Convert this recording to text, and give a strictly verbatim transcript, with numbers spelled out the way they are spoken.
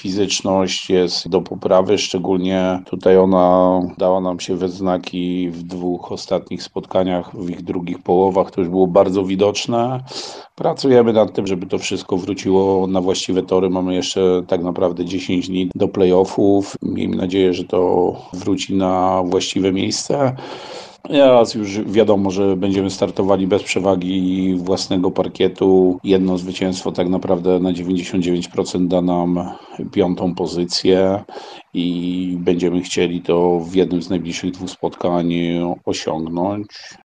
fizyczność jest do poprawy, szczególnie tutaj ona dała nam się we znaki w dwóch ostatnich spotkaniach, w ich drugich połowach, to już było bardzo widoczne. Pracujemy nad tym, żeby to wszystko wróciło na właściwe tory. Mamy jeszcze tak naprawdę dziesięć dni do playoffów. Miejmy nadzieję, że to wróci na właściwe miejsce. Teraz już wiadomo, że będziemy startowali bez przewagi własnego parkietu. Jedno zwycięstwo tak naprawdę na dziewięćdziesiąt dziewięć procent da nam piątą pozycję i będziemy chcieli to w jednym z najbliższych dwóch spotkań osiągnąć.